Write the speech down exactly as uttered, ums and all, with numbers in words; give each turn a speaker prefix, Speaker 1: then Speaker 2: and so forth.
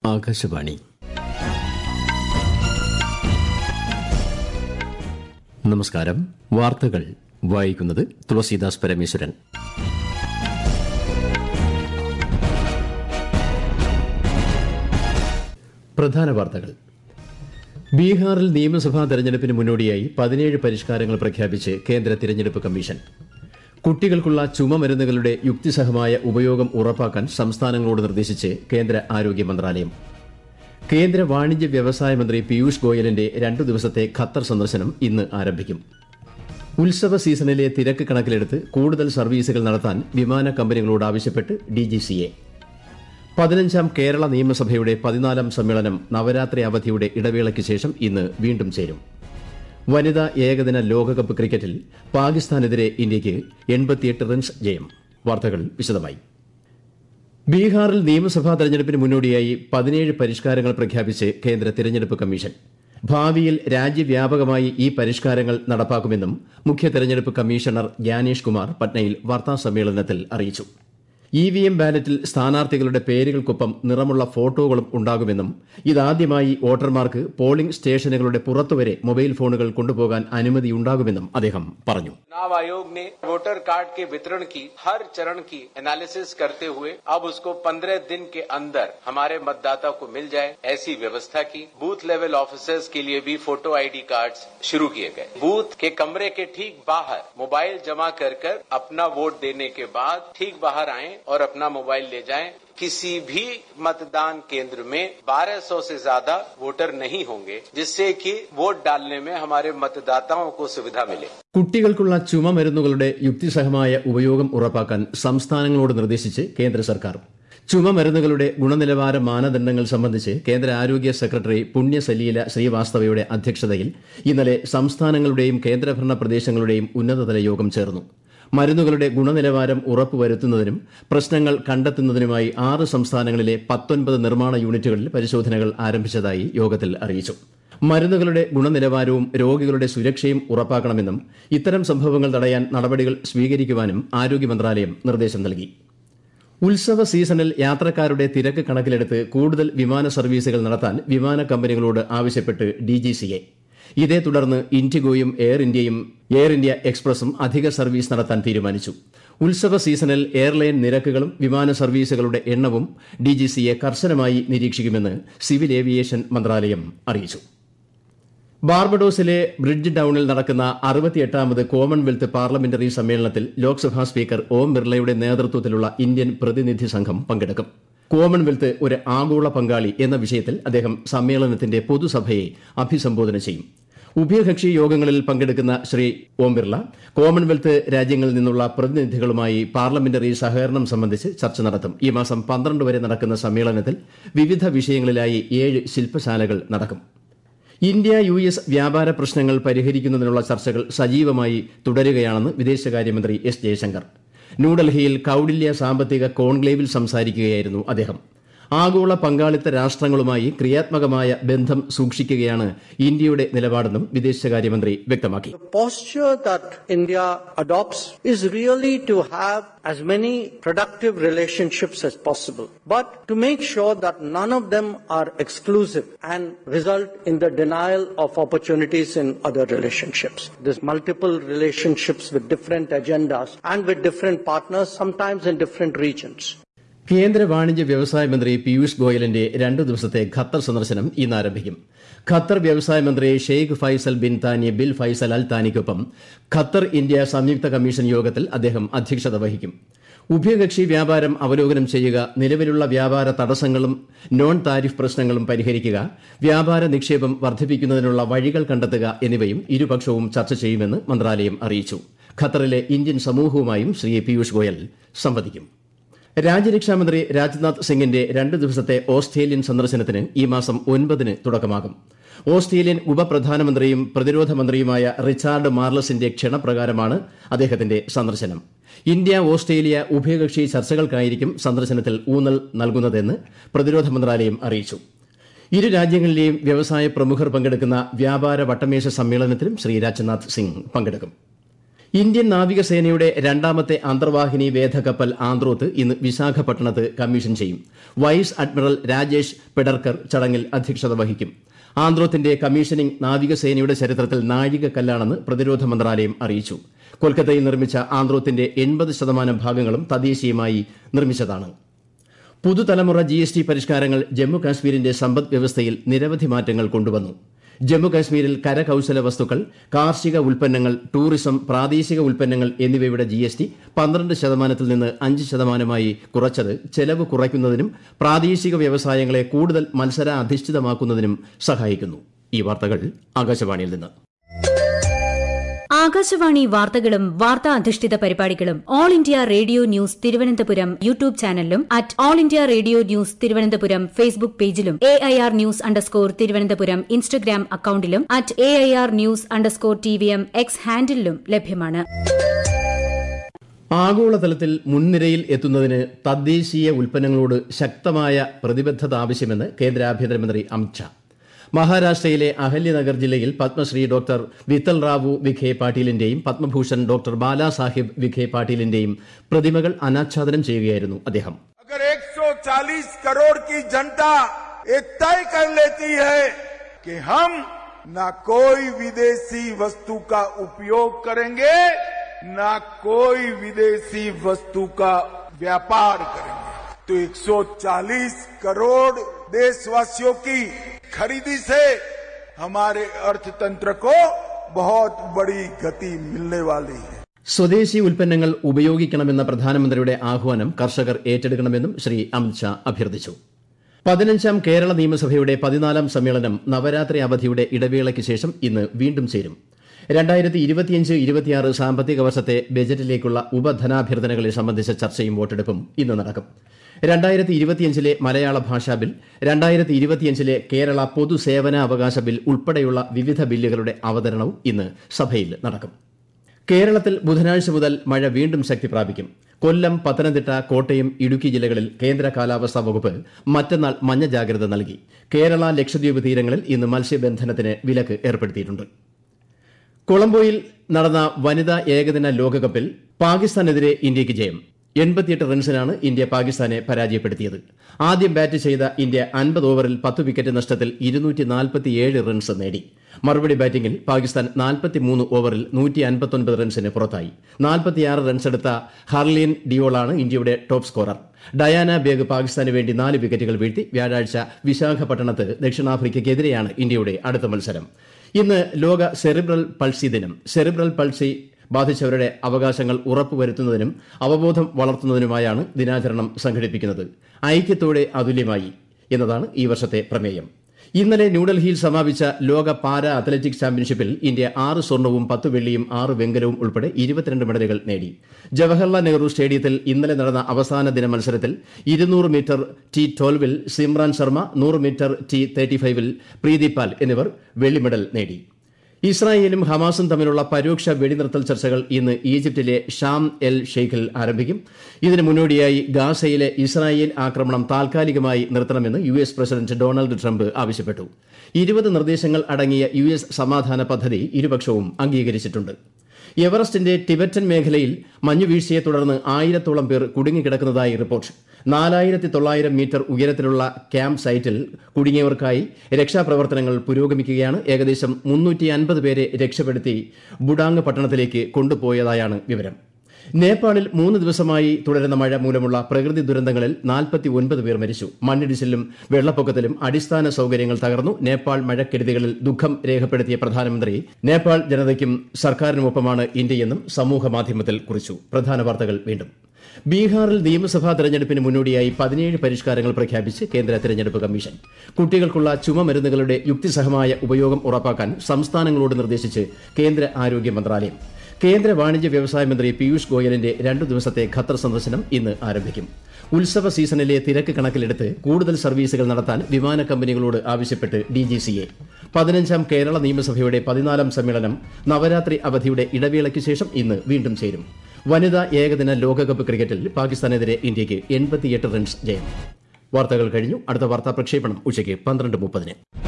Speaker 1: ആകാശവാണി. നമസ്കാരം. വാർത്തകൾ വായിക്കുന്നത് തുളസീദാസ് പരമേശ്വരൻ. പ്രധാന വാർത്തകൾ. ബീഹാറിൽ നിയമസഭാ തെരഞ്ഞെടുപ്പിന് മുന്നോടിയായി പതിനേഴ് പരിഷ്കാരങ്ങൾ പ്രഖ്യാപിച്ച് കേന്ദ്ര തിരഞ്ഞെടുപ്പ് കമ്മീഷൻ. കുട്ടികൾക്കുള്ള ചുമമരുന്നുകളുടെ യുക്തിസഹമായ ഉപയോഗം ഉറപ്പാക്കാൻ സംസ്ഥാനങ്ങളോട് നിർദ്ദേശിച്ച് കേന്ദ്ര ആരോഗ്യ മന്ത്രാലയം. കേന്ദ്ര വാണിജ്യ വ്യവസായ മന്ത്രി പീയൂഷ് ഗോയലിന്റെ രണ്ടു ദിവസത്തെ ഖത്തർ സന്ദർശനം ഇന്ന് ആരംഭിക്കും. ഉത്സവ സീസണിലെ തിരക്ക് കണക്കിലെടുത്ത് കൂടുതൽ സർവീസുകൾ നടത്താൻ വിമാന കമ്പനികളോട് ആവശ്യപ്പെട്ട് ഡിജിസിഎ. പതിനഞ്ചാം കേരള നിയമസഭയുടെ പതിനാലാം സമ്മേളനം നവരാത്രി അവധിയുടെ ഇടവേളയ്ക്ക് ശേഷം ഇന്ന് വീണ്ടും ചേരും. വനിതാ ഏകദിന ലോകകപ്പ് ക്രിക്കറ്റിൽ പാകിസ്ഥാനെതിരെ ഇന്ത്യയ്ക്ക് എൺപത്തിയെട്ട് റൺസ് ജയം. വാർത്തകൾ വിശദമായി. ബീഹാറിൽ നിയമസഭാ തെരഞ്ഞെടുപ്പിന് മുന്നോടിയായി പതിനേഴ് പരിഷ്കാരങ്ങൾ പ്രഖ്യാപിച്ച് കേന്ദ്ര തിരഞ്ഞെടുപ്പ് കമ്മീഷൻ. ഭാവിയിൽ രാജ്യവ്യാപകമായി ഈ പരിഷ്കാരങ്ങൾ നടപ്പാക്കുമെന്നും മുഖ്യ തെരഞ്ഞെടുപ്പ് കമ്മീഷണർ ജ്ഞാനേഷ് കുമാർ പട്നയിൽ വാർത്താസമ്മേളനത്തിൽ അറിയിച്ചു. ഇ വി എം ബാലറ്റിൽ സ്ഥാനാർത്ഥികളുടെ പേരുകൾക്കൊപ്പം നിറമുള്ള ഫോട്ടോകളും ഉണ്ടാകുമെന്നും ഇതാദ്യമായി വോട്ടർമാർക്ക് പോളിംഗ് സ്റ്റേഷനുകളുടെ പുറത്തുവരെ മൊബൈൽ ഫോണുകൾ കൊണ്ടുപോകാൻ അനുമതിയുണ്ടാകുമെന്നും അദ്ദേഹം പറഞ്ഞു.
Speaker 2: चुनाव आयोग ने वोटर कार्ड के वितरण की हर चरण की एनालिसिस करते हुए अब उसको पंद्रह दिन के अंदर हमारे मतदाता को मिल जाए ऐसी व्यवस्था की. बूथ लेवल ऑफिसर्स के लिए भी फोटो आईडी कार्ड्स शुरू किए गए. बूथ के कमरे के ठीक बाहर मोबाइल जमा कर कर अपना वोट देने के बाद ठीक बाहर आएं और अपना मोबाइल ले जाएं. किसी भी मतदान केंद्र में बारह सौ से ज्यादा वोटर नहीं होंगे, जिससे कि वोट डालने में हमारे मतदाताओं को सुविधा मिले.
Speaker 1: കുട്ടികൾക്കുള്ള ചുമമരുന്നുകളുടെ യുക്തിസഹമായ ഉപയോഗം ഉറപ്പാക്കാൻ സംസ്ഥാനങ്ങളോട് നിർദ്ദേശിച്ച് കേന്ദ്ര സർക്കാർ. ചുമമരുന്നുകളുടെ ഗുണനിലവാര മാനദണ്ഡങ്ങൾ സംബന്ധിച്ച് കേന്ദ്ര ആരോഗ്യ സെക്രട്ടറി പുണ്യസലീല ശ്രീവാസ്തവയുടെ അധ്യക്ഷതയിൽ ഇന്നലെ സംസ്ഥാനങ്ങളുടെയും കേന്ദ്രഭരണ പ്രദേശങ്ങളുടെയും ഉന്നതതല യോഗം ചേർന്നു. മരുന്നുകളുടെ ഗുണനിലവാരം ഉറപ്പുവരുത്തുന്നതിനും പ്രശ്നങ്ങൾ കണ്ടെത്തുന്നതിനുമായി ആറ് സംസ്ഥാനങ്ങളിലെ പത്തൊൻപത് നിർമ്മാണ യൂണിറ്റുകളിൽ പരിശോധനകൾ ആരംഭിച്ചതായി യോഗത്തിൽ അറിയിച്ചു. മരുന്നുകളുടെ ഗുണനിലവാരവും രോഗികളുടെ സുരക്ഷയും ഉറപ്പാക്കണമെന്നും ഇത്തരം സംഭവങ്ങൾ തടയാൻ നടപടികൾ സ്വീകരിക്കുവാനും ആരോഗ്യ മന്ത്രാലയം നിർദ്ദേശം നൽകി. ഉത്സവ സീസണിൽ യാത്രക്കാരുടെ തിരക്ക് കണക്കിലെടുത്ത് കൂടുതൽ വിമാന സർവീസുകൾ നടത്താൻ വിമാന കമ്പനികളോട് ആവശ്യപ്പെട്ട് ഡിജിസിഎ. ഇതേ തുടർന്ന് ഇൻഡിഗോയും എയർ ഇന്ത്യയും എയർ ഇന്ത്യ എക്സ്പ്രസും അധിക സർവീസ് നടത്താൻ തീരുമാനിച്ചു. ഉത്സവ സീസണിൽ എയർലൈൻ നിരക്കുകളും വിമാന സർവീസുകളുടെ എണ്ണവും ഡിജിസിഎ കർശനമായി നിരീക്ഷിക്കുമെന്ന് സിവിൽ ഏവിയേഷൻ മന്ത്രാലയം അറിയിച്ചു. ബാർബഡോസിലെ ബ്രിഡ്ജ് ടൌണിൽ നടക്കുന്ന അറുപത്തിയെട്ടാമത് കോമൺവെൽത്ത് പാർലമെന്ററി സമ്മേളനത്തിൽ ലോക്സഭാ സ്പീക്കർ ഓം ബിർളയുടെ നേതൃത്വത്തിലുള്ള ഇന്ത്യൻ പ്രതിനിധി സംഘം പങ്കെടുക്കും. കോമൺവെൽത്ത് ഒരു ആഗോള പങ്കാളി എന്ന വിഷയത്തിൽ അദ്ദേഹം സമ്മേളനത്തിന്റെ പൊതുസഭയെ അഭിസംബോധന ചെയ്യും. ഉഭയകക്ഷി യോഗങ്ങളിൽ പങ്കെടുക്കുന്ന ശ്രീ ഓം ബിർള കോമൺവെൽത്ത് രാജ്യങ്ങളിൽ നിന്നുള്ള പ്രതിനിധികളുമായി പാർലമെന്ററി സഹകരണം സംബന്ധിച്ച് ചർച്ച നടത്തും. ഈ മാസം പന്ത്രണ്ട് വരെ നടക്കുന്ന സമ്മേളനത്തിൽ വിവിധ വിഷയങ്ങളിലായി ഏഴ് ശില്പശാലകൾ നടക്കും. ഇന്ത്യ യു എസ് വ്യാപാര പ്രശ്നങ്ങൾ പരിഹരിക്കുന്നതിനുള്ള ചർച്ചകൾ സജീവമായി തുടരുകയാണെന്ന് വിദേശകാര്യമന്ത്രി എസ് ജയശങ്കർ. ന്യൂഡൽഹിയിൽ കൌടില്യ സാമ്പത്തിക കോൺക്ലേവിൽ സംസാരിക്കുകയായിരുന്നു അദ്ദേഹം. ആഗോള പങ്കാളിത്ത രാഷ്ട്രങ്ങളുമായി ക്രിയാത്മകമായ ബന്ധം സൂക്ഷിക്കുകയാണ് ഇന്ത്യയുടെ നിലപാടെന്നും വിദേശകാര്യമന്ത്രി വ്യക്തമാക്കി.
Speaker 3: The posture that India adopts is really to have as many productive relationships as possible, but to make sure that none of them are exclusive and result in the denial of opportunities in other relationships. There's multiple relationships with different agendas and with different partners, sometimes in different regions.
Speaker 1: കേന്ദ്ര വാണിജ്യ വ്യവസായ മന്ത്രി പീയൂഷ് ഗോയലിന്റെ രണ്ടു ദിവസത്തെ Qatar സന്ദർശനം ഇന്ന് ആരംഭിക്കും. Qatar വ്യവസായ മന്ത്രി Sheikh Faisal bin Thani bin Faisal Al താനിക്കൊപ്പം ഖത്തർ ഇന്ത്യ സംയുക്ത കമ്മീഷൻ യോഗത്തിൽ അദ്ദേഹം അധ്യക്ഷത വഹിക്കും. ഉഭയകക്ഷി വ്യാപാരം അവലോകനം ചെയ്യുക, നിലവിലുള്ള വ്യാപാര തടസ്സങ്ങളും നോൺ താരിഫ് പ്രശ്നങ്ങളും പരിഹരിക്കുക, വ്യാപാര നിക്ഷേപം വർദ്ധിപ്പിക്കുന്നതിനുള്ള വഴികൾ കണ്ടെത്തുക എന്നിവയും ഇരുപക്ഷവും ചർച്ച ചെയ്യുമെന്ന് മന്ത്രാലയം അറിയിച്ചു. ഖത്തറിലെ ഇന്ത്യൻ സമൂഹവുമായും ശ്രീ പീയൂഷ് ഗോയൽ സംവദിക്കും. രാജ്യരക്ഷാമന്ത്രി രാജ്നാഥ് സിംഗിന്റെ രണ്ട് ദിവസത്തെ ഓസ്ട്രേലിയൻ സന്ദർശനത്തിന് ഈ മാസം ഒൻപതിന് തുടക്കമാകും. ഓസ്ട്രേലിയൻ ഉപപ്രധാനമന്ത്രിയും പ്രതിരോധ മന്ത്രിയുമായ റിച്ചാർഡ് മാർലസിന്റെ ക്ഷണപ്രകാരമാണ് അദ്ദേഹത്തിന്റെ സന്ദർശനം. ഇന്ത്യ ഓസ്ട്രേലിയ ഉഭയകക്ഷി ചർച്ചകൾക്കായിരിക്കും സന്ദർശനത്തിൽ ഊന്നൽ നൽകുന്നതെന്ന് പ്രതിരോധ മന്ത്രാലയം അറിയിച്ചു. ഇരു രാജ്യങ്ങളിലെയും വ്യവസായ പ്രമുഖർ പങ്കെടുക്കുന്ന വ്യാപാര വട്ടമേശ സമ്മേളനത്തിലും ശ്രീ രാജ്നാഥ് സിംഗ് പങ്കെടുക്കും. ഇന്ത്യൻ നാവികസേനയുടെ രണ്ടാമത്തെ അന്തർവാഹിനി വേധകപ്പൽ ആന്ത്രോത്ത് ഇന്ന് വിശാഖപട്ടണത്ത് കമ്മീഷൻ ചെയ്യും. വൈസ് അഡ്മിറൽ രാജേഷ് പെഡർക്കർ ചടങ്ങിൽ അധ്യക്ഷത വഹിക്കും. ആന്ത്രോത്തിന്റെ കമ്മീഷനിംഗ് നാവികസേനയുടെ ചരിത്രത്തിൽ നാഴികക്കല്ലാണെന്ന് പ്രതിരോധ മന്ത്രാലയം അറിയിച്ചു. കൊൽക്കത്തയിൽ നിർമ്മിച്ച ആന്ത്രോത്തിന്റെ എൺപത് ശതമാനം ഭാഗങ്ങളും തദ്ദേശീയമായി നിർമ്മിച്ചതാണ്. പുതുതലമുറ ജി എസ് ടി പരിഷ്കാരങ്ങൾ ജമ്മു കാശ്മീരിന്റെ സമ്പദ് വ്യവസ്ഥയിൽ നിരവധി മാറ്റങ്ങൾ കൊണ്ടുവന്നു. ജമ്മു കാശ്മീരിൽ കരകൌശല വസ്തുക്കൾ, കാർഷിക ഉൽപ്പന്നങ്ങൾ, ടൂറിസം, പ്രാദേശിക ഉൽപ്പന്നങ്ങൾ എന്നിവയുടെ ജി എസ് ടി പന്ത്രണ്ട് ശതമാനത്തിൽ നിന്ന് അഞ്ച് ശതമാനമായി കുറച്ചത് ചെലവ് കുറയ്ക്കുന്നതിനും പ്രാദേശിക വ്യവസായങ്ങളെ കൂടുതൽ മത്സരാധിഷ്ഠിതമാക്കുന്നതിനും സഹായിക്കുന്നു. ഈ വാർത്തകൾ ആകാശവാണിയിൽ നിന്ന്.
Speaker 4: ആകാശവാണി വാർത്തകളും വാർത്താ അധിഷ്ഠിത പരിപാടികളും All India Radio News Thiruvananthapuram YouTube ചാനലിലും at All India Radio News Thiruvananthapuram Facebook പേജിലും A I R news underscore Thiruvananthapuram Instagram അക്കൌണ്ടിലും at A I R news underscore T V M X ഹാൻഡിലും ലഭ്യമാണ്.
Speaker 1: ആഗോളതലത്തിൽ മുൻനിരയിൽ എത്തുന്നതിന് തദ്ദേശീയ ഉൽപ്പന്നങ്ങളോട് ശക്തമായ പ്രതിബദ്ധത ആവശ്യമെന്ന് കേന്ദ്ര ആഭ്യന്തരമന്ത്രി അമിത് ഷാ. മഹാരാഷ്ട്രയിലെ അഹല്യനഗർ ജില്ലയിൽ പത്മശ്രീ ഡോക്ടർ വിത്തൽ റാവു വിഖെ പാട്ടീലിന്റെയും പത്മഭൂഷൺ ഡോക്ടർ ബാലാസാഹിബ് വിഖെ പാട്ടീലിന്റെയും പ്രതിമകൾ അനാച്ഛാദനം ചെയ്യുകയായിരുന്നു അദ്ദേഹം.
Speaker 5: अगर एक सौ चालीस करोड़ की जनता एक तय कर लेती है कि हम ना कोई विदेशी वस्तु का उपयोग करेंगे, ना कोई विदेशी वस्तु का व्यापार करेंगे, तो एक सौ चालीस करोड़ देशवासियों की खरीदी से हमारे अर्थतंत्र को बहुत बड़ी गति मिलने वाली है.
Speaker 1: സ്വദേശി ഉൽപ്പന്നങ്ങൾ ഉപയോഗിക്കണമെന്ന പ്രധാനമന്ത്രിയുടെ ആഹ്വാനം കർഷകർ ഏറ്റെടുക്കണമെന്നും ശ്രീ അമിത് ഷാ അഭ്യർത്ഥിച്ചു. പതിനഞ്ചാം കേരള നിയമസഭയുടെ പതിനാലാം സമ്മേളനം നവരാത്രി അവധിയുടെ ഇടവേളയ്ക്ക് ശേഷം ഇന്ന് വീണ്ടും ചേരും. രണ്ടായിരത്തി ഇരുപത്തിയഞ്ച് ഇരുപത്തിയാറ് സാമ്പത്തിക വർഷത്തെ ബജറ്റിലേക്കുള്ള ഉപധനാഭ്യർത്ഥനകളെ സംബന്ധിച്ച ചർച്ചയും വോട്ടെടുപ്പും ഇന്ന് നടക്കും. രണ്ടായിരത്തി ഇരുപത്തിയഞ്ചിലെ മലയാള ഭാഷാ ബിൽ, രണ്ടായിരത്തി ഇരുപത്തിയഞ്ചിലെ കേരള പൊതുസേവനാവകാശ ബിൽ ഉൾപ്പെടെയുള്ള വിവിധ ബില്ലുകളുടെ അവതരണവും ഇന്ന് സഭയിൽ നടക്കും. കേരളത്തിൽ ബുധനാഴ്ച മുതൽ മഴ വീണ്ടും ശക്തി പ്രാപിക്കും. കൊല്ലം, പത്തനംതിട്ട, കോട്ടയം, ഇടുക്കി ജില്ലകളിൽ കേന്ദ്ര കാലാവസ്ഥാ വകുപ്പ് മറ്റന്നാൾ മഞ്ഞ ജാഗ്രത നൽകി. കേരള, ലക്ഷദ്വീപ് തീരങ്ങളിൽ ഇന്ന് മത്സ്യബന്ധനത്തിന് വിലക്ക് ഏർപ്പെടുത്തിയിട്ടുണ്ട്. കൊളംബോയിൽ നടന്ന വനിതാ ഏകദിന ലോകകപ്പിൽ പാകിസ്ഥാനെതിരെ ഇന്ത്യയ്ക്ക് ജയം. എൺപത്തിയെട്ട് റൺസിനാണ് ഇന്ത്യ പാകിസ്ഥാനെ പരാജയപ്പെടുത്തിയത്. ആദ്യം ബാറ്റ് ചെയ്ത ഇന്ത്യ അൻപത് ഓവറിൽ പത്ത് വിക്കറ്റ് നഷ്ടത്തിൽ ഇരുന്നൂറ്റി നാൽപ്പത്തിയേഴ് റൺസ് നേടി. മറുപടി ബാറ്റിംഗിൽ പാകിസ്ഥാൻ നാൽപ്പത്തിമൂന്ന് ഓവറിൽ നൂറ്റി അൻപത്തൊൻപത് റൺസിന് പുറത്തായി. നാൽപ്പത്തിയാറ് റൺസെടുത്ത ഹർലീൻ ഡിയോളാണ് ഇന്ത്യയുടെ ടോപ്പ് സ്കോറർ. ഡയാന ബേഗ് പാകിസ്ഥാന് വേണ്ടി നാല് വിക്കറ്റുകൾ വീഴ്ത്തി. വ്യാഴാഴ്ച വിശാഖപട്ടണത്ത് ദക്ഷിണാഫ്രിക്കയ്ക്കെതിരെയാണ് ഇന്ത്യയുടെ അടുത്ത മത്സരം. ഇന്ന് ലോക സെറിബ്രൽ പൾസി ദിനം. സെറിബ്രൽ പൾസി ബാധിച്ചവരുടെ അവകാശങ്ങൾ ഉറപ്പുവരുത്തുന്നതിനും അവബോധം വളർത്തുന്നതിനുമായാണ് ദിനാചരണം സംഘടിപ്പിക്കുന്നത്. ഐക്യത്തോടെ അതുല്യമായി എന്നതാണ് ഈ വർഷത്തെ പ്രമേയം. ഇന്നലെ ന്യൂഡൽഹിയിൽ സമാപിച്ച ലോക പാരാ അത്ലറ്റിക്സ് ചാമ്പ്യൻഷിപ്പിൽ ഇന്ത്യ ആറ് സ്വർണവും പത്ത് വെള്ളിയും ആറ് വെങ്കലവും ഉൾപ്പെടെ ഇരുപത്തിരണ്ട് മെഡലുകൾ നേടി. ജവഹർലാൽ നെഹ്റു സ്റ്റേഡിയത്തിൽ ഇന്നലെ നടന്ന അവസാന ദിന മത്സരത്തിൽ ഇരുന്നൂറ് മീറ്റർ ടി ട്വൽവിൽ സിമ്രാൻ ശർമ്മ, നൂറ് മീറ്റർ ടി തേർട്ടി ഫൈവിൽ പ്രീതി പാൽ എന്നിവർ വെള്ളി മെഡൽ നേടി. ഇസ്രായേലും ഹമാസും തമ്മിലുള്ള പരോക്ഷ വെടിനിർത്തൽ ചർച്ചകൾ ഇന്ന് ഈജിപ്തിലെ ഷാം എൽ ഷെയ്ഖിൽ ആരംഭിക്കും. ഇതിന് മുന്നോടിയായി ഗാസയിലെ ഇസ്രായേൽ ആക്രമണം താൽക്കാലികമായി നിർത്തണമെന്ന് U S president Donald Trump ആവശ്യപ്പെട്ടു. ഇരുപത് നിർദ്ദേശങ്ങൾ അടങ്ങിയ യു എസ് സമാധാന പദ്ധതി ഇരുപക്ഷവും അംഗീകരിച്ചിട്ടുണ്ട്. എവറസ്റ്റിന്റെ ടിബറ്റൻ മേഖലയിൽ മഞ്ഞുവീഴ്ചയെ തുടർന്ന് ആയിരത്തോളം പേർ കുടുങ്ങിക്കിടക്കുന്നതായി റിപ്പോർട്ട്. നാലായിരത്തി തൊള്ളായിരം മീറ്റർ ഉയരത്തിലുള്ള ക്യാമ്പ് സൈറ്റിൽ കുടുങ്ങിയവർക്കായി രക്ഷാപ്രവർത്തനങ്ങൾ പുരോഗമിക്കുകയാണ്. ഏകദേശം മുന്നൂറ്റി അൻപത് പേരെ രക്ഷപ്പെടുത്തി ബുഡാങ് പട്ടണത്തിലേക്ക് കൊണ്ടുപോയതായാണ് വിവരം. നേപ്പാളിൽ മൂന്ന് ദിവസമായി തുടരുന്ന മഴ മൂലമുള്ള പ്രകൃതി ദുരന്തങ്ങളിൽ നാൽപ്പത്തി ഒൻപത് പേർ മരിച്ചു. മണ്ണിടിച്ചിലും വെള്ളപ്പൊക്കത്തിലും അടിസ്ഥാന സൌകര്യങ്ങൾ തകർന്നു. നേപ്പാൾ മഴക്കെടുതികളിൽ ദുഃഖം രേഖപ്പെടുത്തിയ പ്രധാനമന്ത്രി നേപ്പാൾ ജനതയ്ക്കും സർക്കാരിനുമൊപ്പമാണ് ഇന്ത്യയെന്നും സമൂഹമാധ്യമത്തിൽ കുറിച്ചു. പ്രധാന വാർത്തകൾ വീണ്ടും. ബീഹാറിൽ നിയമസഭാ തെരഞ്ഞെടുപ്പിന് മുന്നോടിയായി പതിനേഴ് പരിഷ്കാരങ്ങൾ പ്രഖ്യാപിച്ച് കേന്ദ്ര തെരഞ്ഞെടുപ്പ് കമ്മീഷൻ. കുട്ടികൾക്കുള്ള ചുമമരുന്നുകളുടെ യുക്തിസഹമായ ഉപയോഗം ഉറപ്പാക്കാൻ സംസ്ഥാനങ്ങളോട് നിർദ്ദേശിച്ച് കേന്ദ്ര ആരോഗ്യ മന്ത്രാലയം. കേന്ദ്ര വാണിജ്യ വ്യവസായ മന്ത്രി പീയൂഷ് ഗോയലിന്റെ രണ്ടു ദിവസത്തെ ഖത്തർ സന്ദർശനം ഇന്ന് ആരംഭിക്കും. ഉത്സവ സീസണിലെ തിരക്ക് കണക്കിലെടുത്ത് കൂടുതൽ സർവീസുകൾ നടത്താൻ വിമാന കമ്പനികളോട് ആവശ്യപ്പെട്ട് ഡിജിസിഎ. പതിനഞ്ചാം കേരള നിയമസഭയുടെ പതിനാലാം സമ്മേളനം നവരാത്രി അവധിയുടെ ഇടവേളയ്ക്ക് ശേഷം ഇന്ന് വീണ്ടും ചേരും. വനിതാ ഏകദിന ലോകകപ്പ് ക്രിക്കറ്റിൽ പാകിസ്ഥാനെതിരെ ഇന്ത്യയ്ക്ക് എൺപത്തിയെട്ട് റൺസ് ജയം. വാർത്തകൾ കഴിഞ്ഞു. അടുത്ത വാർത്താ പ്രക്ഷേപണം ഉച്ചയ്ക്ക് പന്ത്രണ്ട് മുപ്പതിന്.